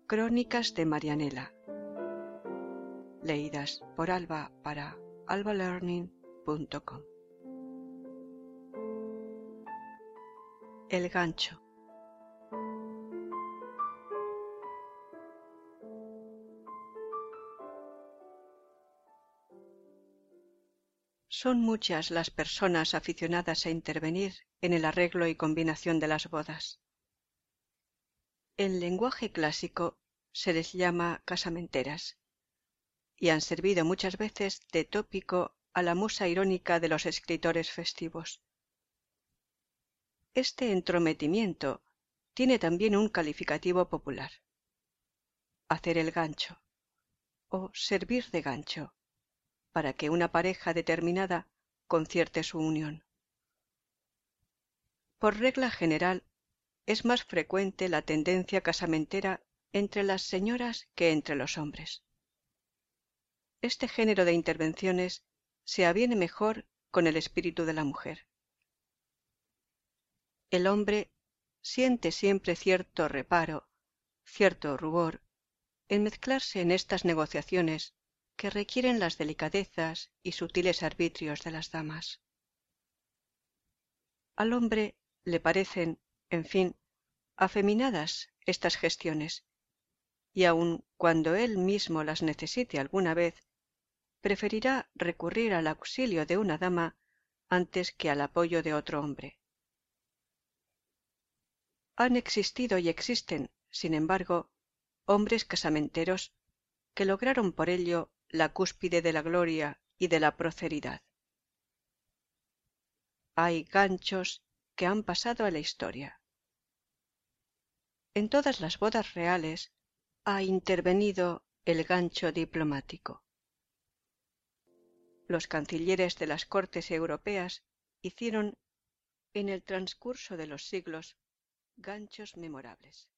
Crónicas de Marianela, leídas por Alba para albalearning.com. El gancho. Son muchas las personas aficionadas a intervenir en el arreglo y combinación de las bodas. En lenguaje clásico se les llama casamenteras, y han servido muchas veces de tópico a la musa irónica de los escritores festivos. Este entrometimiento tiene también un calificativo popular: hacer el gancho, o servir de gancho, para que una pareja determinada concierte su unión. Por regla general, es más frecuente la tendencia casamentera entre las señoras que entre los hombres. Este género de intervenciones se aviene mejor con el espíritu de la mujer. El hombre siente siempre cierto reparo, cierto rubor, en mezclarse en estas negociaciones que requieren las delicadezas y sutiles arbitrios de las damas. Al hombre le parecen, en fin, afeminadas estas gestiones, y aun cuando él mismo las necesite alguna vez, preferirá recurrir al auxilio de una dama antes que al apoyo de otro hombre. Han existido y existen, sin embargo, hombres casamenteros que lograron por ello la cúspide de la gloria y de la prosperidad. Hay ganchos que han pasado a la historia. En todas las bodas reales ha intervenido el gancho diplomático. Los cancilleres de las cortes europeas hicieron, en el transcurso de los siglos, ganchos memorables.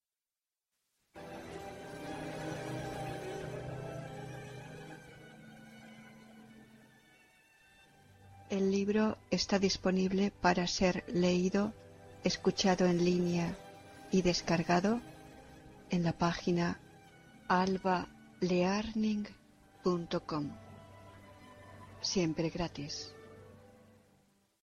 El libro está disponible para ser leído, escuchado en línea y descargado en la página albalearning.com. Siempre gratis.